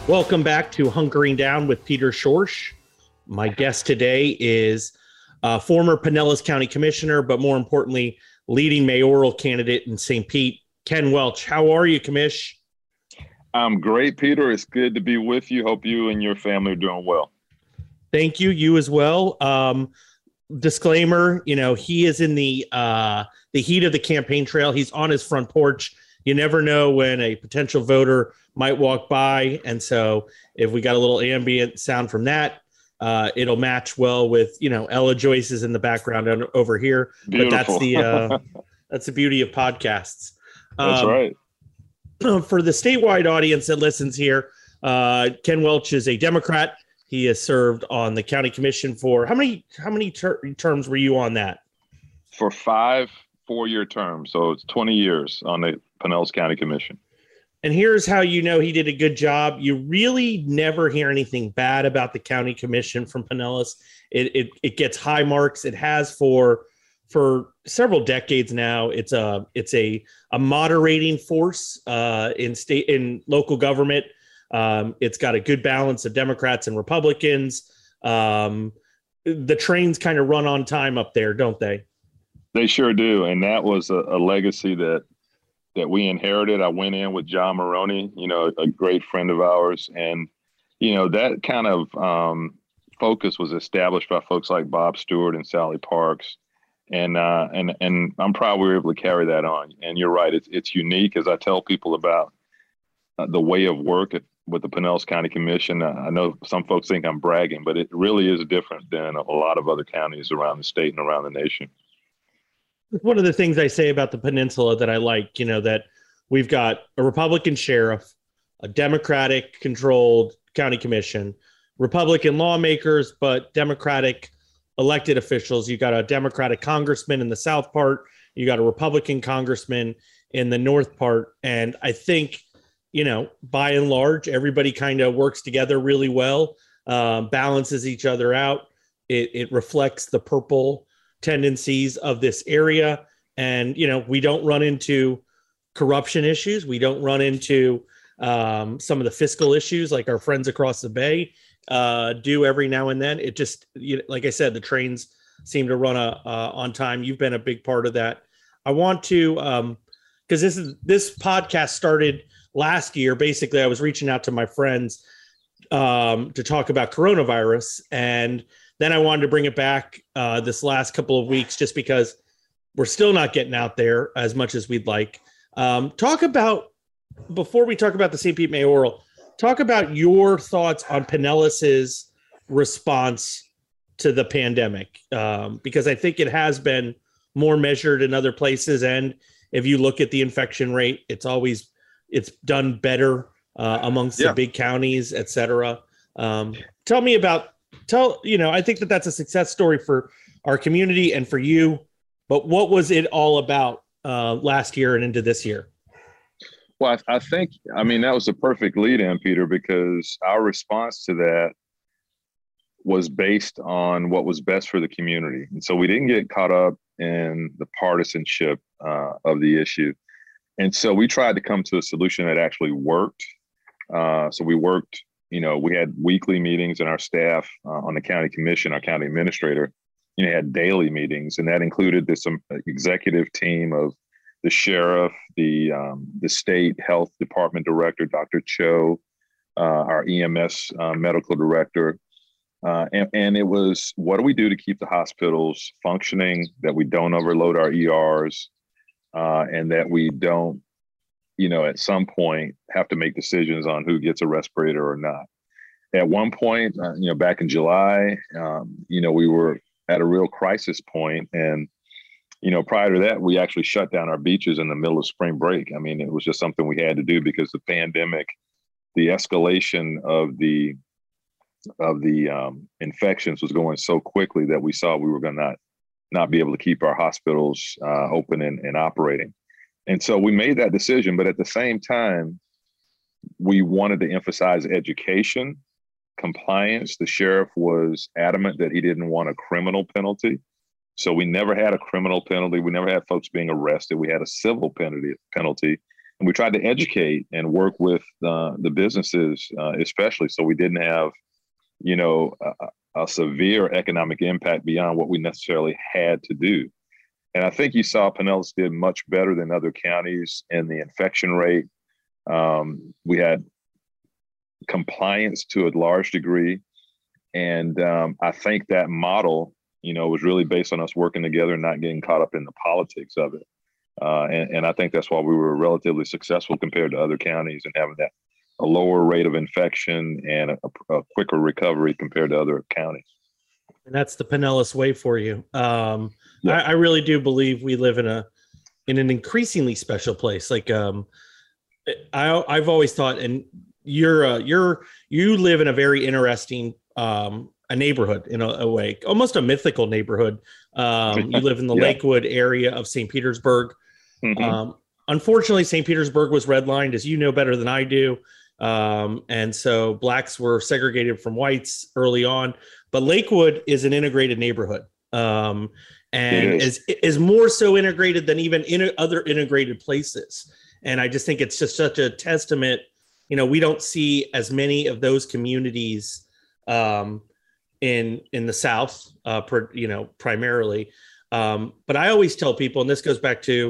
Welcome back to Hunkering Down with Peter Schorsch. My guest today is former Pinellas County Commissioner, but more importantly, leading mayoral candidate in St. Pete, Ken Welch. How are you, Commish? I'm great, Peter. It's good to be with you. Hope you and your family are doing well. Thank you. You as well. Disclaimer, he is in the heat of the campaign trail. He's on his front porch. You never know when a potential voter might walk by. And so if we got a little ambient sound from that, it'll match well with, Ella Joyce is in the background over here. Beautiful. But that's the beauty of podcasts. That's right. For the statewide audience that listens here, Ken Welch is a Democrat. He has served on the county commission for how many terms were you on that? For 5 4-year terms. So it's 20 years on the Pinellas County Commission. And here's how you know he did a good job. You really never hear anything bad about the county commission from Pinellas. It gets high marks. It has for several decades now. It's a moderating force in local government. It's got a good balance of Democrats and Republicans. The trains kind of run on time up there, don't they? They sure do. And that was a legacy that we inherited. I went in with John Maroney, a great friend of ours. And, that kind of focus was established by folks like Bob Stewart and Sally Parks. And I'm proud we were able to carry that on. And you're right. It's unique. As I tell people about the way of work with the Pinellas County Commission, I know some folks think I'm bragging, but it really is different than a lot of other counties around the state and around the nation. One of the things I say about the peninsula that I like, that we've got a Republican sheriff, a Democratic controlled county commission, Republican lawmakers, but Democratic elected officials. You got a Democratic congressman in the south part. You got a Republican congressman in the north part. And I think, by and large, everybody kind of works together really well, balances each other out. It reflects the purple tendencies of this area. And, we don't run into corruption issues. We don't run into some of the fiscal issues like our friends across the bay do every now and then. It just, like I said, the trains seem to run on time. You've been a big part of that. I want to, because this podcast started last year. Basically, I was reaching out to my friends to talk about coronavirus, and then I wanted to bring it back this last couple of weeks just because we're still not getting out there as much as we'd like. Before we talk about the St. Pete mayoral, talk about your thoughts on Pinellas's response to the pandemic, because I think it has been more measured in other places. And if you look at the infection rate, it's done better amongst the big counties, et cetera. Tell me about, I think that's a success story for our community and for you, but what was it all about last year and into this year? Well, I think, that was a perfect lead in, Peter, because our response to that was based on what was best for the community. And so we didn't get caught up in the partisanship of the issue. And so we tried to come to a solution that actually worked. So we worked, we had weekly meetings, and our staff on the county commission, our county administrator, had daily meetings. And that included this executive team of the sheriff, the state health department director, Dr. Cho, our EMS medical director. And it was, what do we do to keep the hospitals functioning, that we don't overload our ERs, and that we don't, at some point have to make decisions on who gets a respirator or not. At one point, back in July, we were at a real crisis point. And, prior to that, we actually shut down our beaches in the middle of spring break. It was just something we had to do because the pandemic, the escalation of the infections was going so quickly that we saw we were going to not be able to keep our hospitals open and operating. And so we made that decision. But at the same time, we wanted to emphasize education, compliance. The sheriff was adamant that he didn't want a criminal penalty. So we never had a criminal penalty. We never had folks being arrested. We had a civil penalty. And we tried to educate and work with the businesses, especially, so we didn't have, a severe economic impact beyond what we necessarily had to do. And I think you saw Pinellas did much better than other counties in the infection rate. We had compliance to a large degree. And I think that model, was really based on us working together and not getting caught up in the politics of it. And I think that's why we were relatively successful compared to other counties and having a lower rate of infection and a quicker recovery compared to other counties. And that's the Pinellas way for you. I really do believe we live in an increasingly special place. Like I've always thought, and you live in a very interesting a neighborhood in a way, almost a mythical neighborhood. You live in the Lakewood area of St. Petersburg. Mm-hmm. Unfortunately, St. Petersburg was redlined, as you know better than I do. And so blacks were segregated from whites early on, but Lakewood is an integrated neighborhood. And is more so integrated than even other integrated places. And I just think it's just such a testament. We don't see as many of those communities in the South, primarily. But I always tell people, and this goes back to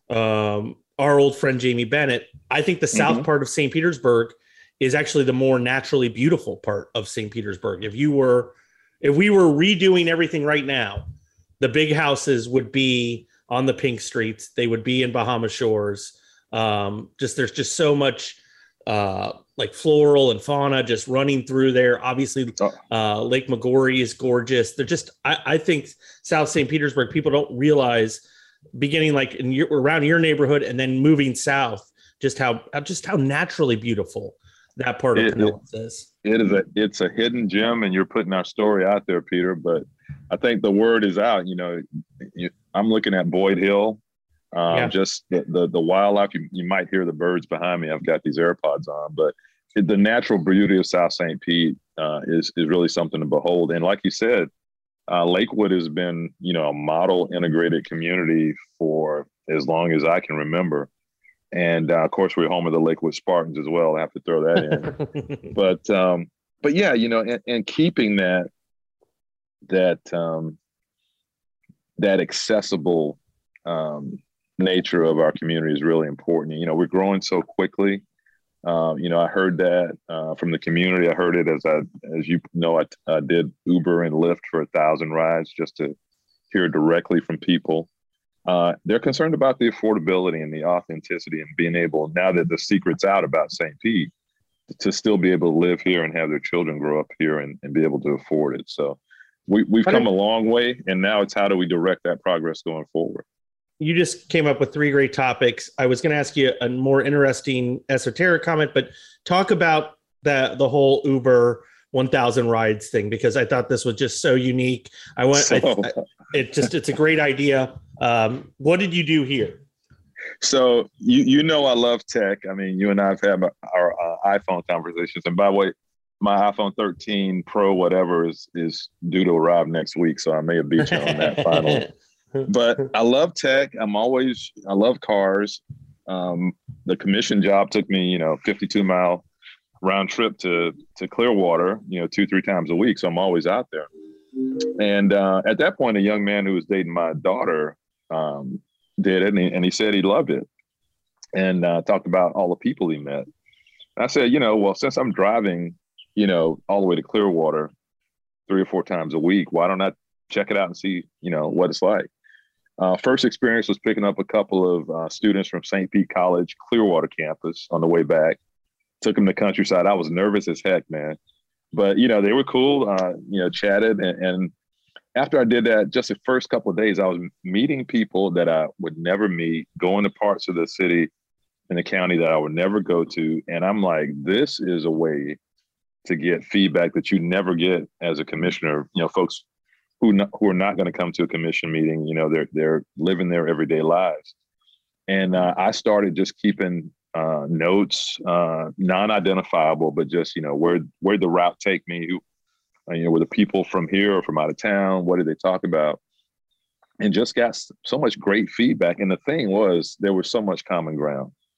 our old friend Jamie Bennett, I think the South part of St. Petersburg is actually the more naturally beautiful part of St. Petersburg. If we were redoing everything right now, the big houses would be on the pink streets. They would be in Bahama Shores. There's just so much like floral and fauna just running through there. Obviously, Lake Magori is gorgeous. They're just, I think South St. Petersburg, people don't realize, beginning like around your neighborhood and then moving south, just how naturally beautiful that part of Pinellas is. It's a hidden gem, and you're putting our story out there, Peter. But I think the word is out. I'm looking at Boyd Hill. Just the wildlife. You might hear the birds behind me. I've got these AirPods on, but the natural beauty of South St. Pete is really something to behold. And like you said, Lakewood has been, a model integrated community for as long as I can remember. And of course, we're home of the Lakewood Spartans as well. I have to throw that in. But yeah, and keeping that accessible nature of our community is really important. We're growing so quickly. I heard that from the community. I heard it as you know, I did Uber and Lyft for 1,000 rides just to hear directly from people. They're concerned about the affordability and the authenticity and being able, now that the secret's out about St. Pete, to still be able to live here and have their children grow up here and be able to afford it. So we've come a long way, and now it's how do we direct that progress going forward? You just came up with 3 great topics. I was going to ask you a more interesting esoteric comment, but talk about the whole Uber 1,000 rides thing, because I thought this was just so unique. It's a great idea. What did you do here? So I love tech. I mean, you and I have had our iPhone conversations, and by the way, my iPhone 13 Pro, whatever, is due to arrive next week, so I may have beat you on that finally. But I love tech. I love cars. The commission job took me, 52-mile round trip to Clearwater, 2-3 times a week. So I'm always out there. And at that point, a young man who was dating my daughter did it, and he said he loved it, and talked about all the people he met. And I said, well, since I'm driving, all the way to Clearwater 3 or 4 times a week, why don't I check it out and see, what it's like? First experience was picking up a couple of students from St. Pete College Clearwater campus on the way back. Took them to Countryside. I was nervous as heck, man. But, they were cool, chatted. And after I did that, just the first couple of days, I was meeting people that I would never meet, going to parts of the city and the county that I would never go to. And I'm like, this is a way to get feedback that you never get as a commissioner. Folks who are not going to come to a commission meeting, they're living their everyday lives. And I started just keeping notes, non-identifiable, but just, where'd the route take me? Were the people from here or from out of town? What did they talk about? And just got so much great feedback. And the thing was, there was so much common ground.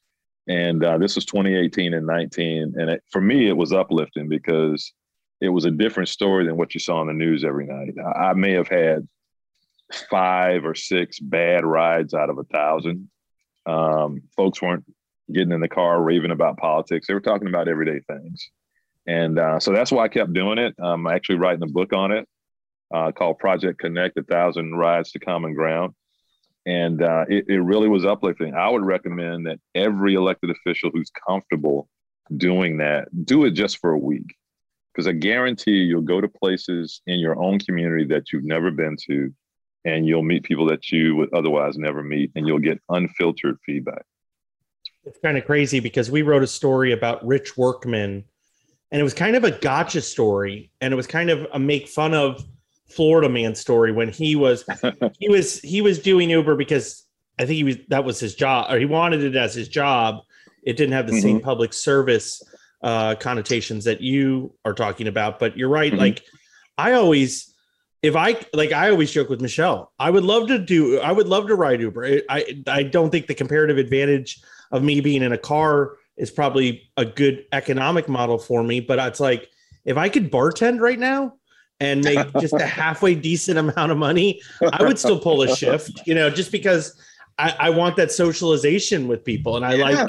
And this was 2018 and 19. And for me, it was uplifting because it was a different story than what you saw on the news every night. I may have had 5 or 6 bad rides out of 1,000. Folks weren't getting in the car raving about politics. They were talking about everyday things. And so that's why I kept doing it. I'm actually writing a book on it called Project Connect, 1,000 Rides to Common Ground. And it really was uplifting. I would recommend that every elected official who's comfortable doing that, do it just for a week. Because I guarantee you'll go to places in your own community that you've never been to, and you'll meet people that you would otherwise never meet, and you'll get unfiltered feedback. It's kind of crazy because we wrote a story about Rich Workman, and it was kind of a gotcha story, and it was kind of a make fun of Florida man story when he was doing Uber because I think that was his job, or he wanted it as his job. It didn't have the same public service connotations that you are talking about, but you're right. Like I always joke with Michelle, I would love to ride Uber. I don't think the comparative advantage of me being in a car is probably a good economic model for me, but it's like, if I could bartend right now and make just a halfway decent amount of money, I would still pull a shift, just because I want that socialization with people. And I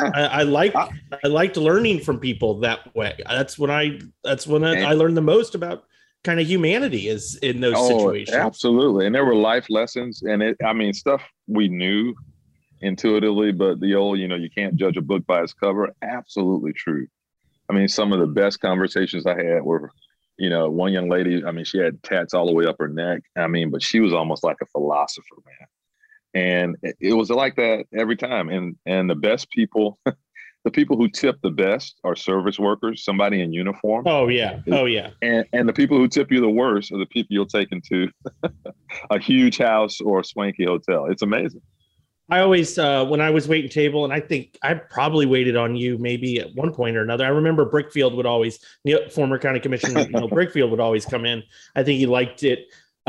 liked learning from people that way. That's when I learned the most about kind of humanity is in those situations. Absolutely. And there were life lessons and stuff we knew intuitively, but the old, you can't judge a book by its cover. Absolutely true. I mean, some of the best conversations I had were, one young lady, she had tats all the way up her neck. But she was almost like a philosopher, man. And it was like that every time. And the best people, the people who tip the best are service workers, somebody in uniform. Oh, yeah. And the people who tip you the worst are the people you'll take into a huge house or a swanky hotel. It's amazing. I always, when I was waiting table, and I think I probably waited on you maybe at one point or another. I remember Brickfield would always, former county commissioner, Brickfield would always come in. I think he liked it.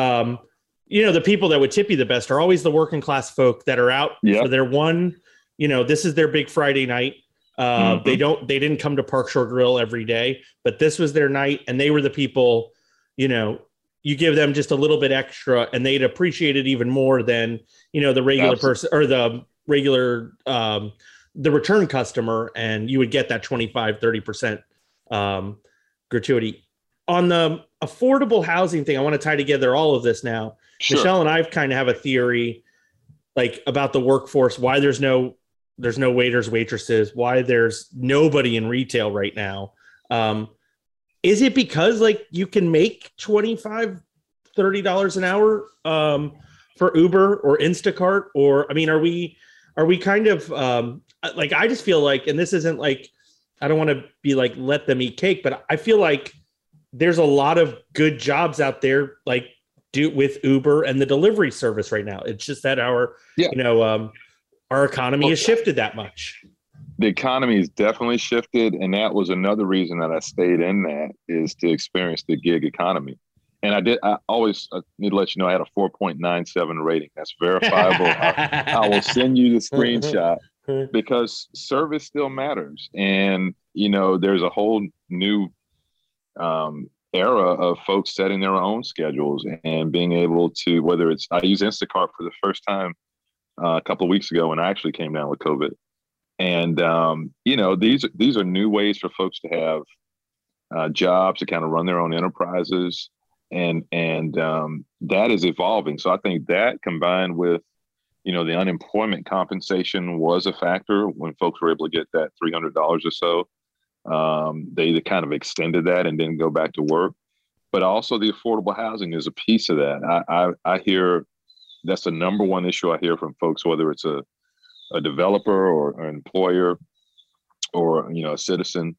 The people that would tip you the best are always the working class folk that are out for their one, this is their big Friday night. They didn't come to Park Shore Grill every day, but this was their night. And they were the people, you give them just a little bit extra and they'd appreciate it even more than, the regular person or the regular, the return customer. And you would get that 25-30% gratuity. On the affordable housing thing, I want to tie together all of this now. Sure. Michelle and I kind of have a theory like about the workforce, why there's no waiters, waitresses, why there's nobody in retail right now. Is it because like you can make $25-30 an hour for Uber or Instacart? Or, are we kind of like, I just feel like, and this isn't like, I don't want to be like, let them eat cake, but I feel like there's a lot of good jobs out there, like with Uber and the delivery service right now. It's just that our economy has shifted that much. The economy has definitely shifted. And that was another reason that I stayed in that, is to experience the gig economy. And I always need to let you know I had a 4.97 rating. That's verifiable. I will send you the screenshot because service still matters. And, there's a whole new era of folks setting their own schedules and being able to, whether it's, I use Instacart for the first time a couple of weeks ago when I actually came down with COVID. And, these are new ways for folks to have jobs, to kind of run their own enterprises. And that is evolving. So I think that combined with, the unemployment compensation was a factor when folks were able to get that $300 or so. They kind of extended that and didn't go back to work. But also the affordable housing is a piece of that. I hear that's the number one issue I hear from folks, whether it's a developer or an employer or, a citizen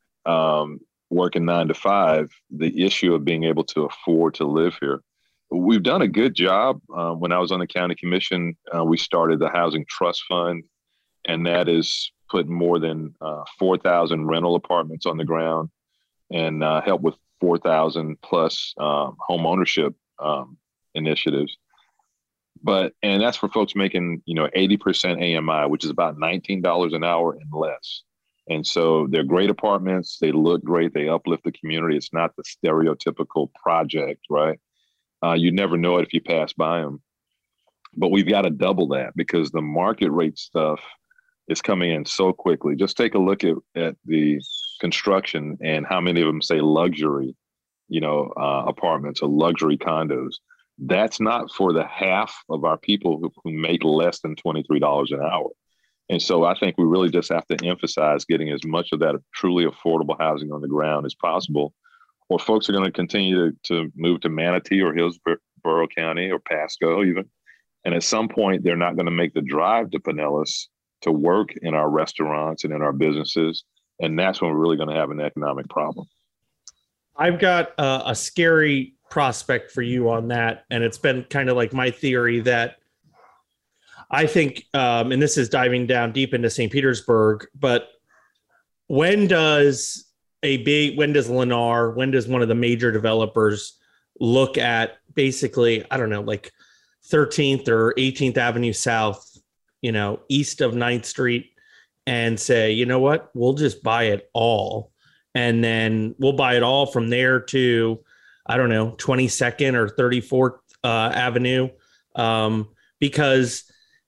working 9 to 5, the issue of being able to afford to live here. We've done a good job. When I was on the county commission, we started the Housing Trust Fund, and that is put more than 4,000 rental apartments on the ground and help with 4,000 plus home ownership initiatives. And that's for folks making, 80% AMI, which is about $19 an hour and less. And so they're great apartments. They look great. They uplift the community. It's not the stereotypical project, right? You never know it if you pass by them. But we've got to double that because the market rate stuff is coming in so quickly. Just take a look at the construction and how many of them say luxury, apartments or luxury condos. That's not for the half of our people who make less than $23 an hour. And so I think we really just have to emphasize getting as much of that truly affordable housing on the ground as possible, or folks are going to continue to move to Manatee or Hillsborough County or Pasco even. And at some point, they're not going to make the drive to Pinellas to work in our restaurants and in our businesses. And that's when we're really going to have an economic problem. I've got a scary prospect for you on that. And it's been kind of like my theory that I think, and this is diving down deep into St. Petersburg, but when does Lennar, when does one of the major developers look at basically, I don't know, like 13th or 18th Avenue South, east of 9th Street and say, you know what, we'll just buy it all. And then we'll buy it all from there to, I don't know, 22nd or 34th Avenue. Because,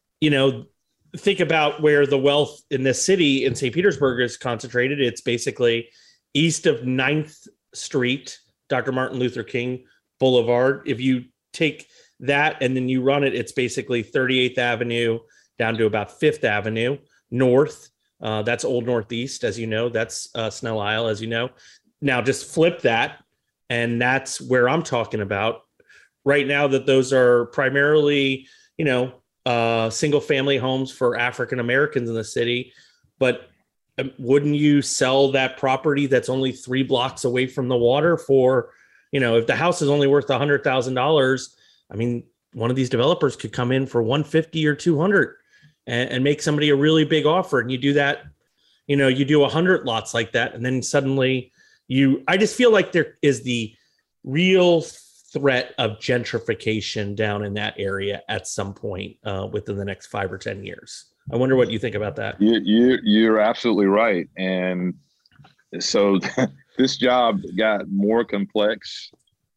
think about where the wealth in this city in St. Petersburg is concentrated. It's basically east of 9th Street, Dr. Martin Luther King Boulevard. If you take that and then you run it, it's basically 38th Avenue down to about 5th Avenue north. That's Old Northeast, as you know. That's Snell Isle, as you know. Now just flip that, and that's where I'm talking about right now, that those are primarily, single family homes for African Americans in the city. But wouldn't you sell that property that's only 3 blocks away from the water for, if the house is only worth $100,000, I mean, one of these developers could come in for 150 or 200 and make somebody a really big offer. And you do that, you do 100 lots like that. And then suddenly I just feel like there is the real threat of gentrification down in that area at some point within the next 5 or 10 years. I wonder what you think about that. You're absolutely right. And so this job got more complex.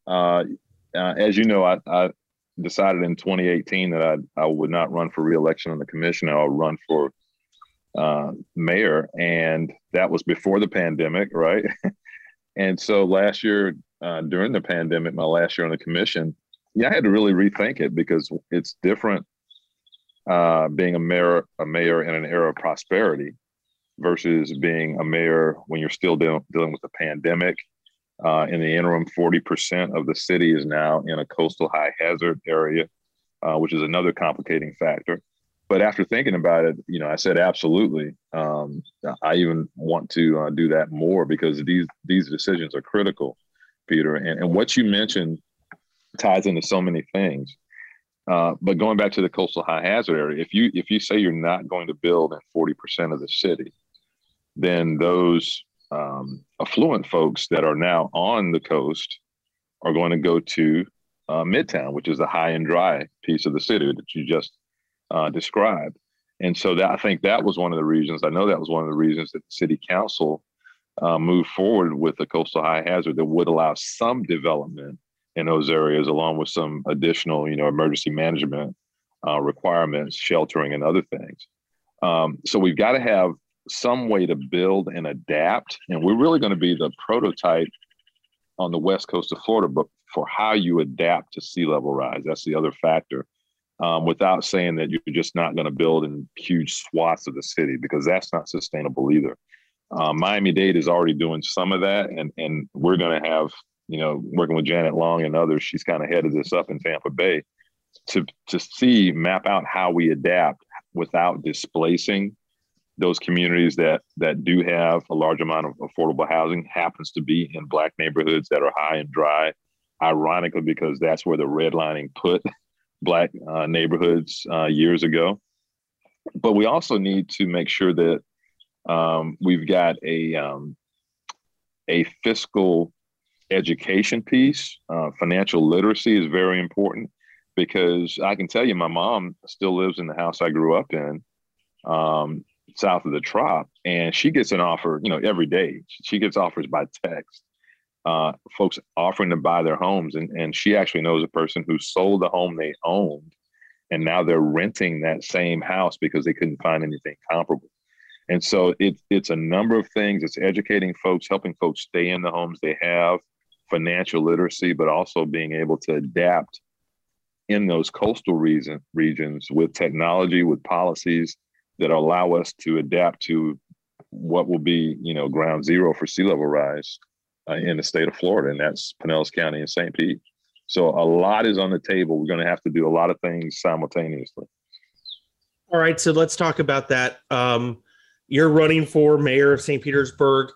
As you know, I decided in 2018 that I would not run for re-election on the commission. I would run for mayor. And that was before the pandemic, right? And so last year, during the pandemic, my last year on the commission, I had to really rethink it because it's different being a mayor in an era of prosperity versus being a mayor when you're still dealing with the pandemic. In the interim, 40% of the city is now in a coastal high hazard area, which is another complicating factor. But after thinking about it, I said, absolutely. I even want to do that more because these decisions are critical, Peter. And what you mentioned ties into so many things. But going back to the coastal high hazard area, if you say you're not going to build in 40% of the city, then those affluent folks that are now on the coast are going to go to Midtown, which is the high and dry piece of the city that you just described. And so I think that was one of the reasons, I know that was one of the reasons that the city council moved forward with the coastal high hazard that would allow some development in those areas, along with some additional, emergency management requirements, sheltering and other things. So we've got to have some way to build and adapt. And we're really going to be the prototype on the west coast of Florida, but for how you adapt to sea level rise. That's the other factor, without saying that you're just not going to build in huge swaths of the city, because that's not sustainable either. Miami-Dade is already doing some of that. And we're going to have, working with Janet Long and others, she's kind of headed this up in Tampa Bay to map out how we adapt without displacing those communities that do have a large amount of affordable housing. Happens to be in Black neighborhoods that are high and dry, ironically, because that's where the redlining put Black neighborhoods years ago. But we also need to make sure that we've got a fiscal education piece. Financial literacy is very important. because I can tell you, my mom still lives in the house I grew up in, south of the Trop, and she gets an offer, every day. She gets offers by text, folks offering to buy their homes. And she actually knows a person who sold the home they owned, and now they're renting that same house because they couldn't find anything comparable. And so it's a number of things. It's educating folks, helping folks stay in the homes they have, financial literacy, but also being able to adapt in those coastal regions with technology, with policies that allow us to adapt to what will be, ground zero for sea level rise in the state of Florida, and that's Pinellas County and St. Pete. So a lot is on the table. We're going to have to do a lot of things simultaneously. All right, so let's talk about that. You're running for mayor of St. Petersburg.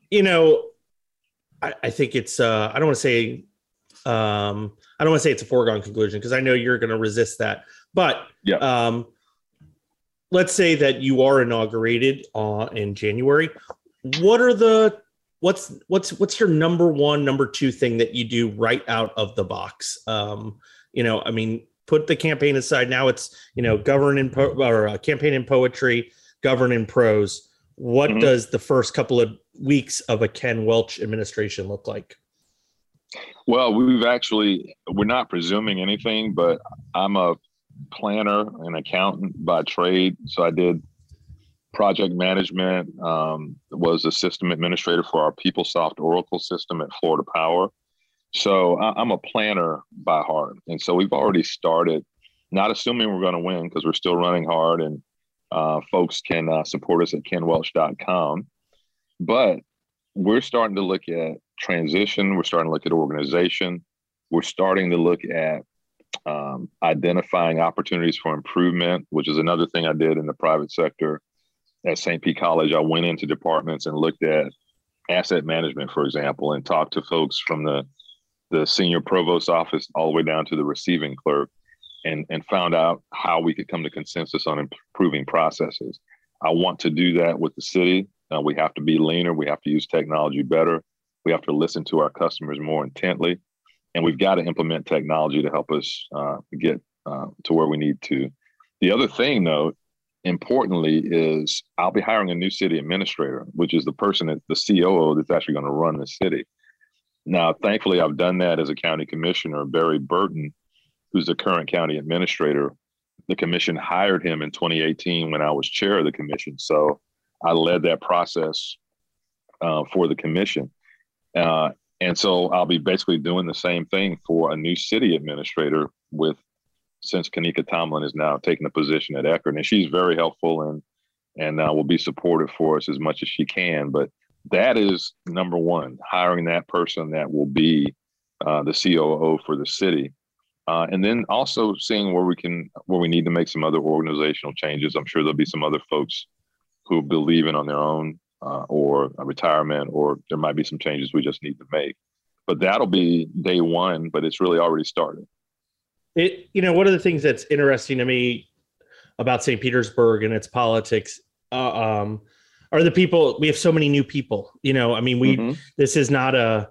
I think it's I don't want to say it's a foregone conclusion, because I know you're going to resist that. But yeah. Let's say that you are inaugurated in January. What's your number one, number two thing that you do right out of the box? Put the campaign aside. Now it's govern in campaign in poetry, govern in prose. What does the first couple of weeks of a Ken Welch administration look like? Well, we're not presuming anything, but I'm a planner and accountant by trade. So I did project management, was a system administrator for our PeopleSoft Oracle system at Florida Power. So I'm a planner by heart. And so we've already started, not assuming we're going to win, because we're still running hard, and folks can support us at kenwelch.com. But we're starting to look at transition. We're starting to look at organization. We're starting to look at identifying opportunities for improvement, which is another thing I did in the private sector at St. Pete College. I went into departments and looked at asset management, for example, and talked to folks from the senior provost office all the way down to the receiving clerk, and found out how we could come to consensus on improving processes. I want to do that with the city. We have to be leaner. We have to use technology better. We have to listen to our customers more intently. And we've got to implement technology to help us get to where we need to. The other thing, though, importantly, is I'll be hiring a new city administrator, which is the person, the COO, that's actually going to run the city. Now, thankfully, I've done that as a county commissioner. Barry Burton, who's the current county administrator, the commission hired him in 2018 when I was chair of the commission. So I led that process for the commission. And so I'll be basically doing the same thing for a new city administrator since Kanika Tomlin is now taking the position at Eckerd. And she's very helpful and will be supportive for us as much as she can. But that is number one, hiring that person that will be the COO for the city. And then also seeing where we need to make some other organizational changes. I'm sure there'll be some other folks who believe in on their own, or a retirement, or there might be some changes we just need to make. But that'll be day one, but it's really already started. One of the things that's interesting to me about St. Petersburg and its politics are the people. We have so many new people. This is not a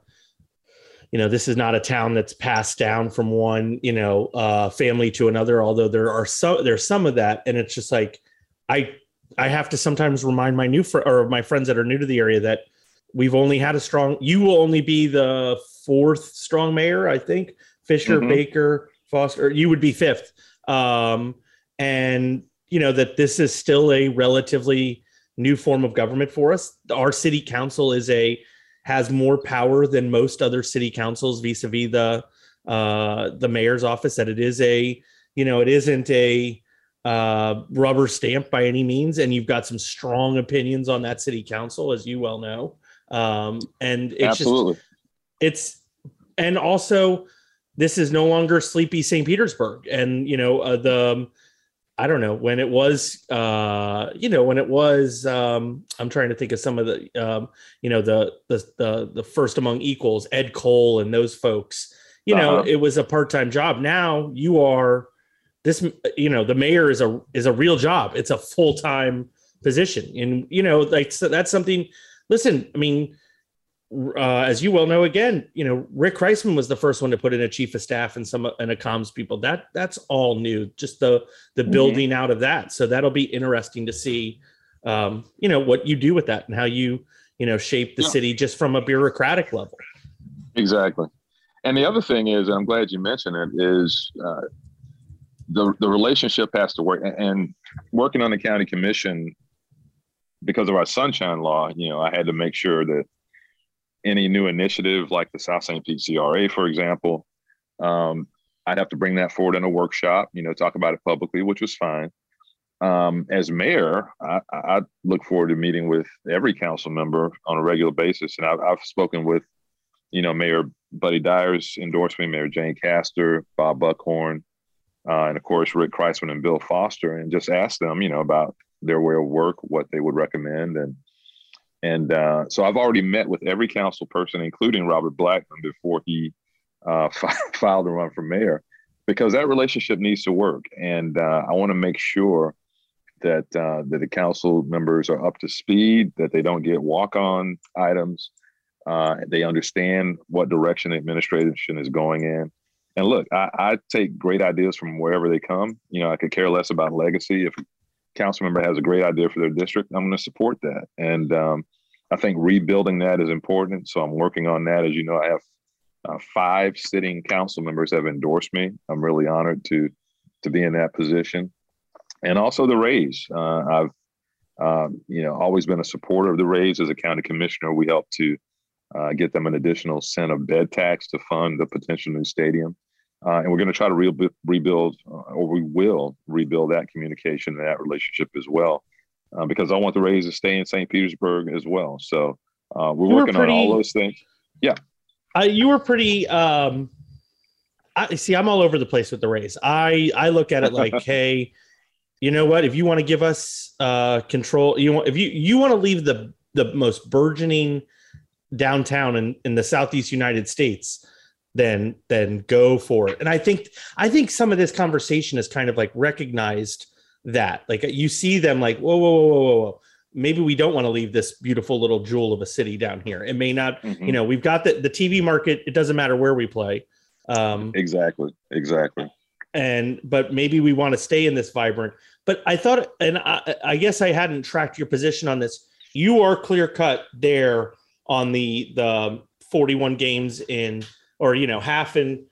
town that's passed down from one family to another. Although there's some of that, and it's just like I have to sometimes remind my friends that are new to the area that we've only had you will only be the fourth strong mayor, I think. Fisher, Baker, Foster, you would be fifth. And that this is still a relatively new form of government for us. Our city council has more power than most other city councils vis-a-vis the mayor's office, that it isn't a rubber stamp by any means, and you've got some strong opinions on that city council, as you well know. And it's absolutely and also this is no longer sleepy St. Petersburg. And I don't know when it was I'm trying to think of some of the the first among equals, Ed Cole and those folks. It was a part-time job. Now you are the mayor is a real job. It's a full-time position. And, so that's something. Listen, as you well know, again, Rick Kreisman was the first one to put in a chief of staff and a comms people. That's all new. Just the building out of that. So that'll be interesting to see, what you do with that and how you shape the city just from a bureaucratic level. Exactly. And the other thing is, and I'm glad you mentioned it, is the relationship has to work. And working on the county commission, because of our sunshine law, I had to make sure that any new initiative like the South St. Pete CRA, for example, I'd have to bring that forward in a workshop, talk about it publicly, which was fine. As mayor, I look forward to meeting with every council member on a regular basis. And I've spoken with, Mayor Buddy Dyer's endorsed me, Mayor Jane Castor, Bob Buckhorn, and of course, Rick Kreisman and Bill Foster, and just asked them, about their way of work, what they would recommend. And so I've already met with every council person, including Robert Blackman, before he filed to run for mayor, because that relationship needs to work. And I want to make sure that the council members are up to speed, that they don't get walk-on items. They understand what direction the administration is going in. And look, I take great ideas from wherever they come. I could care less about legacy. If a council member has a great idea for their district, I'm going to support that. And I think rebuilding that is important. So I'm working on that. As you know, I have 5 sitting council members have endorsed me. I'm really honored to be in that position. And also the raise. I've always been a supporter of the raise. As a county commissioner, we help to get them an additional cent of bed tax to fund the potential new stadium. And we're going to try to rebuild, or we will rebuild that communication and that relationship as well, because I want the Rays to stay in St. Petersburg as well. So we're working on all those things. Yeah. You were pretty, I'm all over the place with the Rays. I look at it like, hey, you know what? If you want to give us control, if you want to leave the most burgeoning downtown in the Southeast United States, then go for it. And I think some of this conversation is kind of like recognized that, like, you see them like, whoa. Maybe we don't want to leave this beautiful little jewel of a city down here. It may not, we've got the TV market. It doesn't matter where we play. Exactly. But maybe we want to stay in this vibrant, but I thought, and I guess I hadn't tracked your position on this. You are clear cut there on the 41 games half in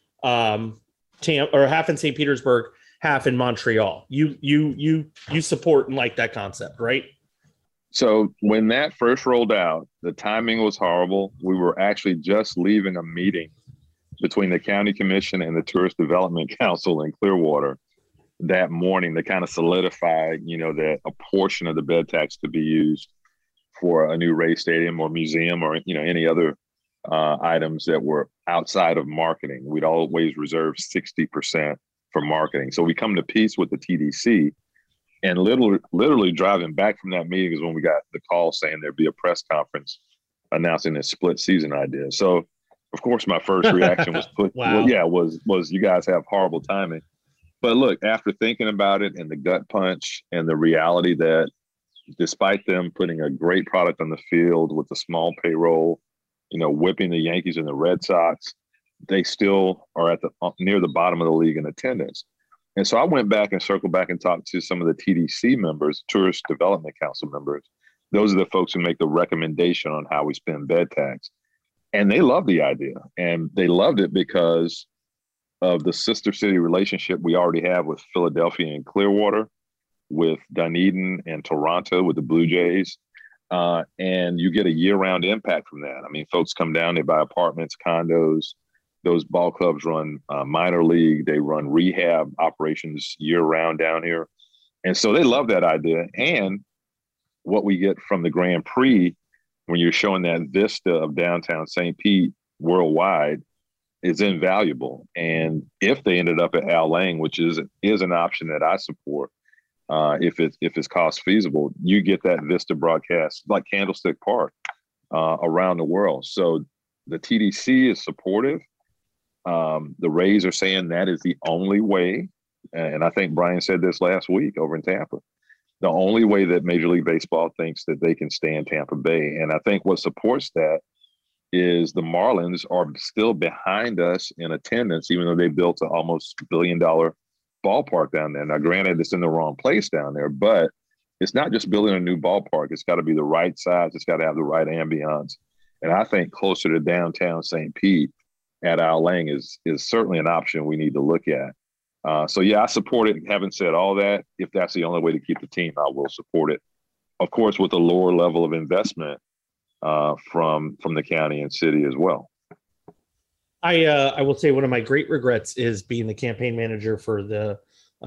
half in St. Petersburg, half in Montreal. You support and like that concept, right? So when that first rolled out, the timing was horrible. We were actually just leaving a meeting between the county commission and the Tourist Development Council in Clearwater that morning to kind of solidify, that a portion of the bed tax to be used for a new Rays stadium or museum or, any other items that were outside of marketing. We'd always reserve 60% for marketing. So we come to peace with the TDC, and literally driving back from that meeting is when we got the call saying there'd be a press conference announcing this split season idea. So of course my first reaction was, wow. was you guys have horrible timing. But look, after thinking about it and the gut punch and the reality that despite them putting a great product on the field with a small payroll, whipping the Yankees and the Red Sox, they still are at near the bottom of the league in attendance. And so I went back and circled back and talked to some of the TDC members, Tourist Development Council members. Those are the folks who make the recommendation on how we spend bed tax. And they love the idea. And they loved it because of the sister city relationship we already have with Philadelphia and Clearwater, with Dunedin and Toronto with the Blue Jays. And you get a year-round impact from that. I mean, folks come down, they buy apartments, condos. Those ball clubs run minor league. They run rehab operations year-round down here. And so they love that idea. And what we get from the Grand Prix, when you're showing that vista of downtown St. Pete worldwide, is invaluable. And if they ended up at Al Lang, which is an option that I support, if it's cost feasible, you get that vista broadcast like Candlestick Park around the world. So the TDC is supportive. The Rays are saying that is the only way, and I think Brian said this last week over in Tampa, the only way that Major League Baseball thinks that they can stay in Tampa Bay. And I think what supports that is the Marlins are still behind us in attendance, even though they built an almost $1 billion ballpark down there. Now, granted, it's in the wrong place down there, but it's not just building a new ballpark. It's got to be the right size. It's got to have the right ambiance. And I think closer to downtown St. Pete at Al Lang is certainly an option we need to look at. So, yeah, I support it. Having said all that, if that's the only way to keep the team, I will support it. Of course, with a lower level of investment from the county and city as well. I will say one of my great regrets is being the campaign manager for the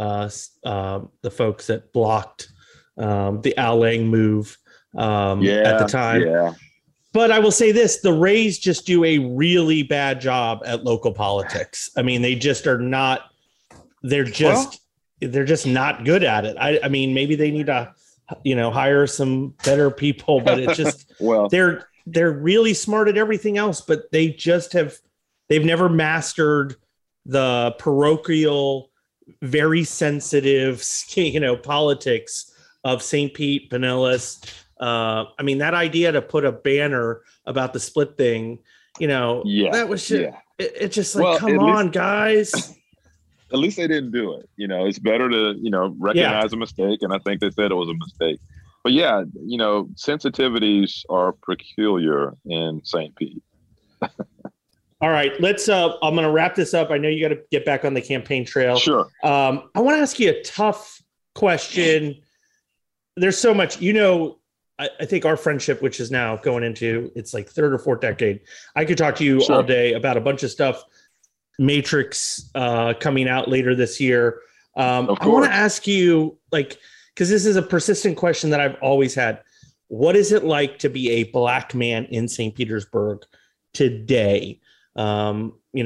folks that blocked the Al Lang move at the time. Yeah. But I will say this, the Rays just do a really bad job at local politics. I mean, they just are not, they're just not good at it. I mean, maybe they need to, hire some better people, but it's just, they're really smart at everything else, but they've never mastered the parochial, very sensitive, politics of St. Pete, Pinellas. I mean, that idea to put a banner about the split thing, that was just, it's just like, come on, guys. At least they didn't do it. It's better to, recognize a mistake. And I think they said it was a mistake. But yeah, sensitivities are peculiar in St. Pete. All right, let's. I'm going to wrap this up. I know you got to get back on the campaign trail. Sure. I want to ask you a tough question. There's so much, I think our friendship, which is now going into its like third or fourth decade, I could talk to you all day about a bunch of stuff. Matrix coming out later this year. I want to ask you, because this is a persistent question that I've always had. What is it like to be a Black man in St. Petersburg today? I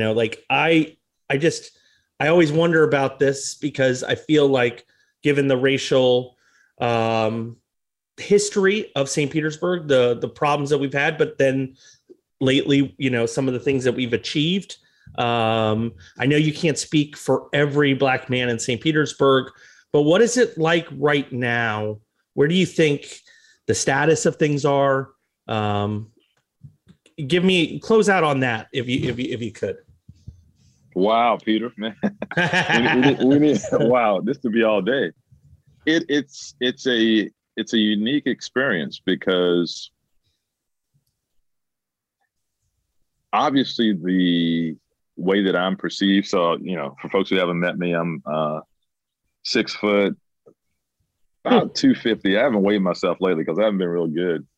always wonder about this because I feel like, given the racial history of St. Petersburg, the problems that we've had, but then lately, some of the things that we've achieved. I know you can't speak for every Black man in St. Petersburg, but what is it like right now? Where do you think the status of things are? Close out on that if you could. Wow, Peter, man. we need wow, this could be all day. It's a unique experience because obviously the way that I'm perceived. So, for folks who haven't met me, I'm 6 foot, about 250. I haven't weighed myself lately because I haven't been real good.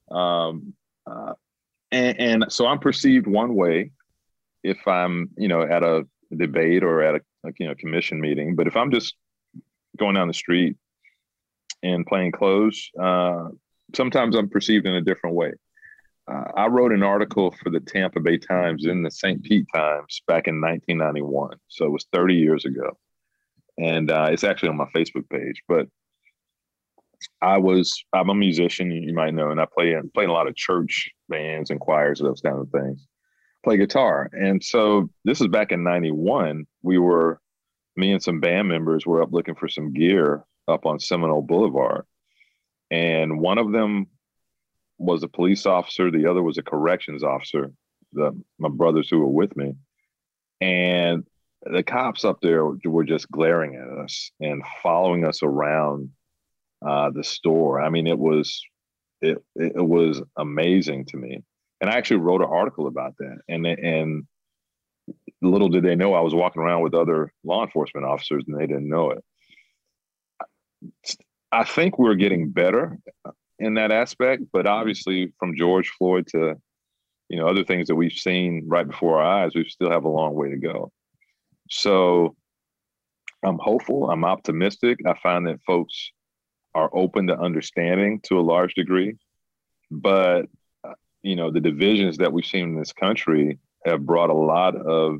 And so I'm perceived one way if I'm, at a debate or at a commission meeting. But if I'm just going down the street and playing clothes, sometimes I'm perceived in a different way. I wrote an article for the Tampa Bay Times in the St. Pete Times back in 1991. So it was 30 years ago. And it's actually on my Facebook page. But I'm a musician, you might know, and I play in a lot of church bands and choirs, those kind of things. Play guitar. And so this is back in 91. Me and some band members were up looking for some gear up on Seminole Boulevard. And one of them was a police officer. The other was a corrections officer, my brothers who were with me. And the cops up there were just glaring at us and following us around the store. I mean, it was amazing to me. And I actually wrote an article about that. And little did they know I was walking around with other law enforcement officers and they didn't know it. I think we're getting better in that aspect, but obviously from George Floyd to, other things that we've seen right before our eyes, we still have a long way to go. So I'm hopeful, I'm optimistic. I find that folks are open to understanding to a large degree, but the divisions that we've seen in this country have brought a lot of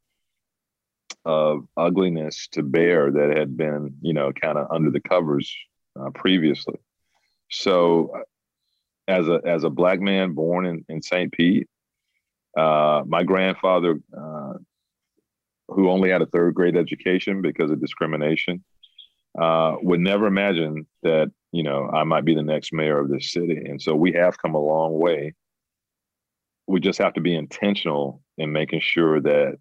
ugliness to bear that had been, kind of under the covers previously. So as a Black man born in St. Pete, my grandfather, who only had a third grade education because of discrimination, would never imagine that, I might be the next mayor of this city. And so we have come a long way we just have to be intentional in making sure that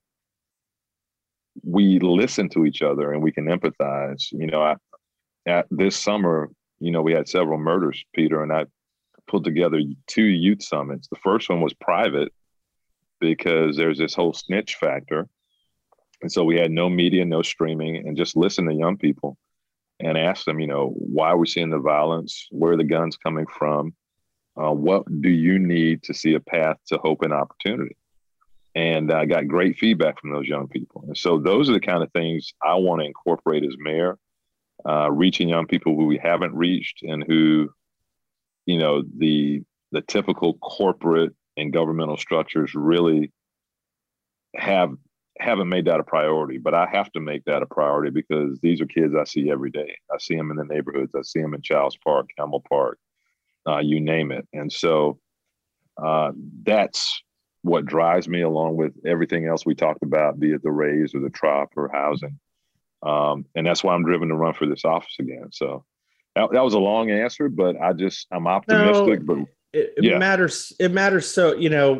we listen to each other and we can empathize. At this summer, we had several murders, Peter, and I pulled together 2 youth summits. The first one was private because there's this whole snitch factor. And so we had no media, no streaming, and just listen to young people and ask them, why are we seeing the violence? Where are the guns coming from? What do you need to see a path to hope and opportunity? And I got great feedback from those young people. And so those are the kind of things I want to incorporate as mayor, reaching young people who we haven't reached and who, the typical corporate and governmental structures really haven't made that a priority. But I have to make that a priority because these are kids I see every day. I see them in the neighborhoods. I see them in Childs Park, Campbell Park, you name it. And so that's what drives me, along with everything else we talked about, be it the raise or the trop or housing. And that's why I'm driven to run for this office again. So that was a long answer, but I'm optimistic. No, it matters. It matters. So,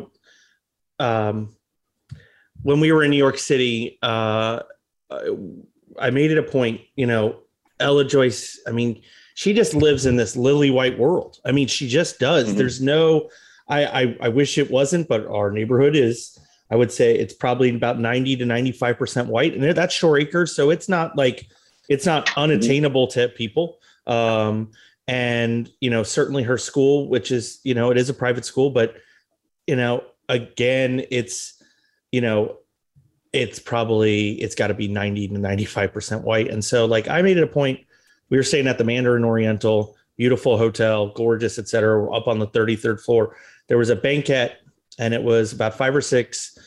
when we were in New York City, I made it a point, Ella Joyce, she just lives in this lily white world. She just does. Mm-hmm. There's no, I wish it wasn't, but our neighborhood is, I would say it's probably about 90 to 95% white, and that's Shore Acres. So it's not like, it's not unattainable to people. And, certainly her school, which is, it is a private school, but, again, it's got to be 90 to 95% white. And so I made it a point, we were staying at the Mandarin Oriental, beautiful hotel, gorgeous, et cetera. We're up on the 33rd floor. There was a banquet, and it was about 5 or 6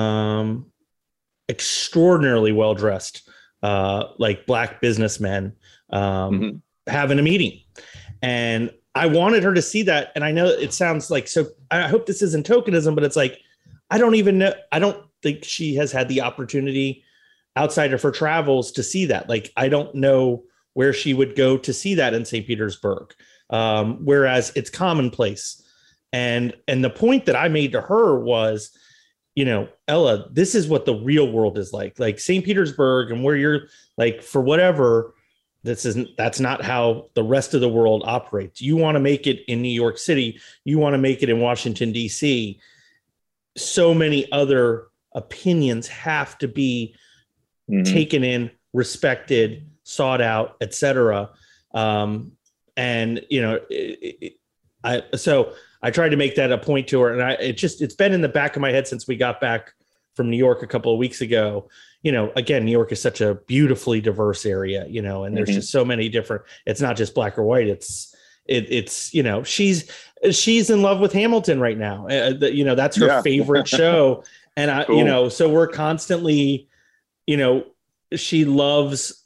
extraordinarily well-dressed, Black businessmen having a meeting. And I wanted her to see that. And I know it sounds so I hope this isn't tokenism, but it's I don't even know. I don't think she has had the opportunity outside of her travels to see that. I don't know where she would go to see that in St. Petersburg. Whereas it's commonplace. And the point that I made to her was, Ella, this is what the real world is like St. Petersburg, and where you're for whatever, that's not how the rest of the world operates. You want to make it in New York City. You want to make it in Washington, D.C. So many other opinions have to be taken in, respected, sought out, et cetera. So I tried to make that a point to her, and it's been in the back of my head since we got back from New York a couple of weeks ago. Again, New York is such a beautifully diverse area, and there's just so many different, it's not just black or white. It's she's in love with Hamilton right now. That's her favorite show. And cool. So we're constantly, she loves,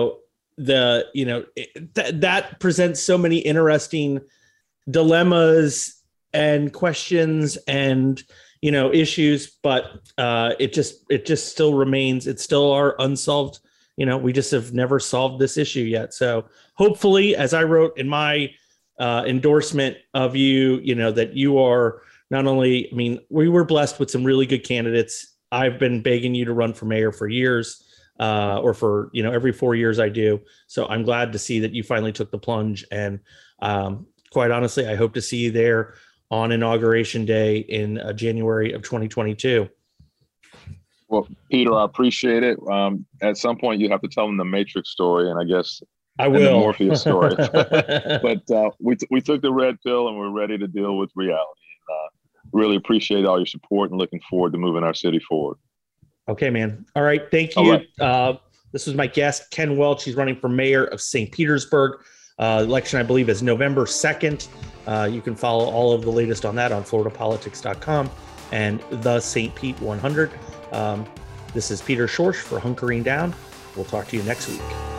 that presents so many interesting dilemmas and questions and, issues, but it just still remains, it's still our unsolved, we just have never solved this issue yet. So hopefully, as I wrote in my endorsement of you, that you are not only, we were blessed with some really good candidates. I've been begging you to run for mayor for years, or for, every 4 years I do. So I'm glad to see that you finally took the plunge. And quite honestly, I hope to see you there on Inauguration Day in January of 2022. Well, Peter, I appreciate it. At some point, you have to tell them the Matrix story, and I guess I will. The Morpheus story. But we took the red pill, and we're ready to deal with reality. And really appreciate all your support, and looking forward to moving our city forward. Okay, man. All right. Thank you. Right. This was my guest, Ken Welch. He's running for mayor of St. Petersburg. Election, I believe, is November 2nd. You can follow all of the latest on that on floridapolitics.com and the St. Pete 100. This is Peter Schorsch for Hunkering Down. We'll talk to you next week.